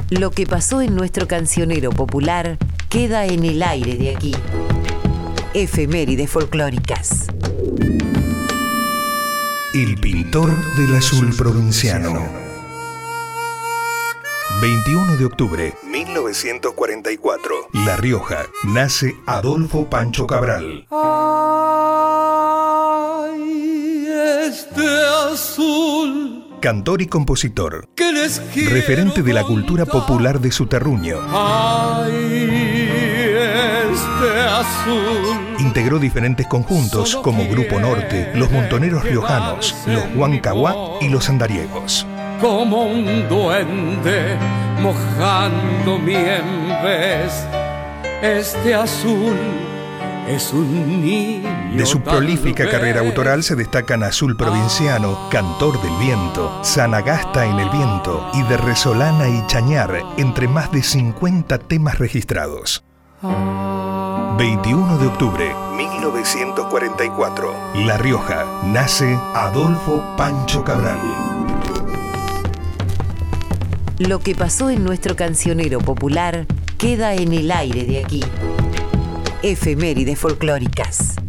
Lo que pasó en nuestro cancionero popular queda en el aire de aquí. Efemérides folclóricas. El pintor del azul provinciano. 21 de octubre, 1944. La Rioja. Nace Adolfo Pancho Cabral. Ay, este azul. Cantor y compositor. Que les quiero referente de la cultura popular de su terruño. Ay, este azul. Integró diferentes conjuntos como Grupo Norte, Los Montoneros Riojanos, Los Huancahuá y Los Andariegos. Como un duende mojando miembres, este azul es un niño. De su prolífica carrera autoral se destacan Azul Provinciano, Cantor del Viento, Sanagasta en el Viento y De Resolana y Chañar, entre más de 50 temas registrados. 21 de octubre, 1944. La Rioja. Nace Adolfo Pancho Cabral. Lo que pasó en nuestro cancionero popular queda en el aire de aquí. Efemérides folclóricas.